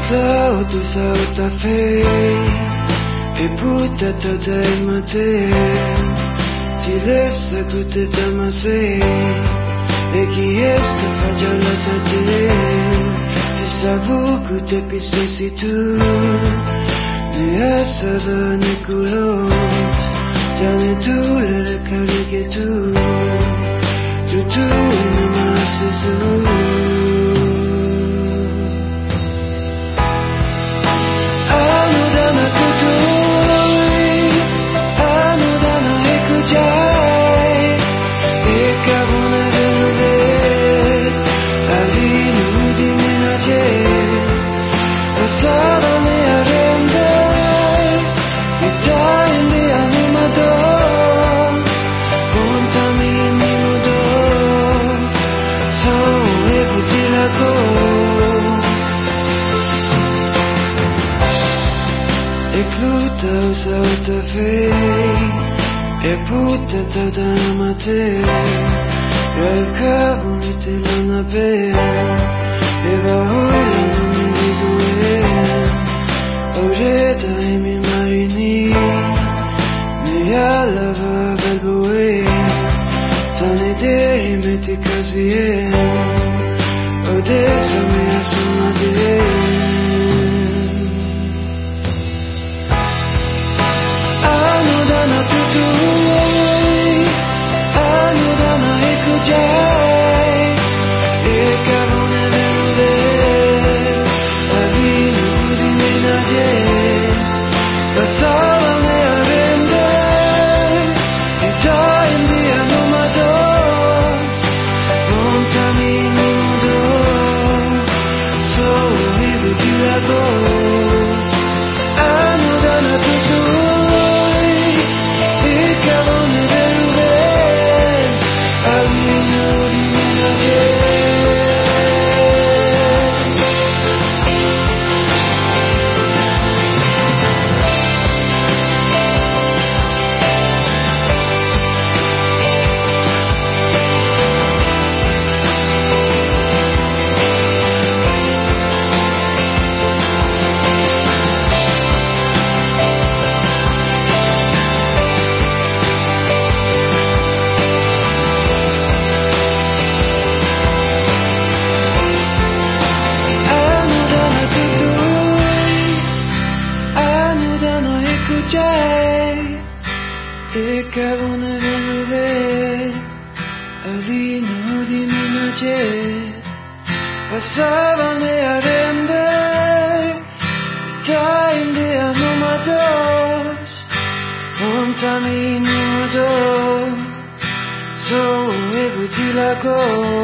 Cloud sotto fei e buttata del mate ti lefsa cutte da ma sei e chi è sta fagiolata te ti savu cutte pissesi tu ne assava ne culo già ne tu le cariche tu e ne massi su sotto fei e buttata da mate raccavo te la nave e va ora non mi dico ora dai mi marini ne alla va bel tane deri metti così adesso mi assuma te e cavone venove avino di minace passavano a render time de anomados contamini modo so e buti la go